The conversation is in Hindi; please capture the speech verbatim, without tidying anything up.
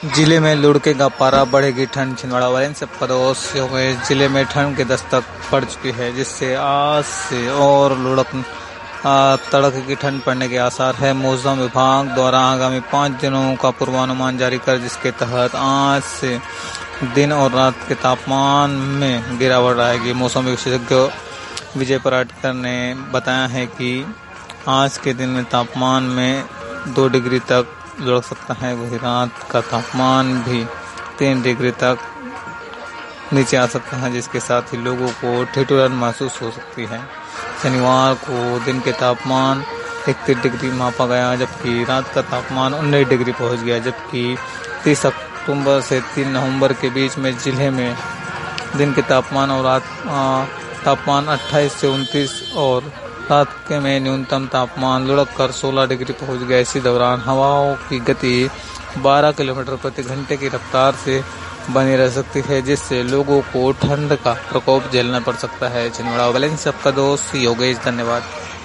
जिले में लुढ़के का पारा, बढ़ेगी ठंड। छिंदवाड़ा वाले से पड़ोस योगेश। जिले में ठंड की दस्तक पड़ चुकी है, जिससे आज से और लुढ़क तड़के की ठंड पड़ने के आसार है। मौसम विभाग द्वारा आगामी पाँच दिनों का पूर्वानुमान जारी कर, जिसके तहत आज से दिन और रात के तापमान में गिरावट आएगी। मौसम विशेषज्ञ विजय पराटकर ने बताया है कि आज के दिन में तापमान में दो डिग्री तक लुढ़क सकता है, वही रात का तापमान भी तीन डिग्री तक नीचे आ सकता है, जिसके साथ ही लोगों को ठिठुरन महसूस हो सकती है। शनिवार को दिन के तापमान इकतीस डिग्री मापा गया, जबकि रात का तापमान उन्नीस डिग्री पहुंच गया। जबकि तीस अक्टूबर से तीन नवंबर के बीच में जिले में दिन के तापमान और रात तापमान अट्ठाईस से उनतीस और रात के में न्यूनतम तापमान लुढ़क कर सोलह डिग्री पहुंच गया। इसी दौरान हवाओं की गति बारह किलोमीटर प्रति घंटे की रफ्तार से बनी रह सकती है, जिससे लोगों को ठंड का प्रकोप झेलना पड़ सकता है। छिंदवाड़ा वाले से आपका दोस्त योगेश। धन्यवाद।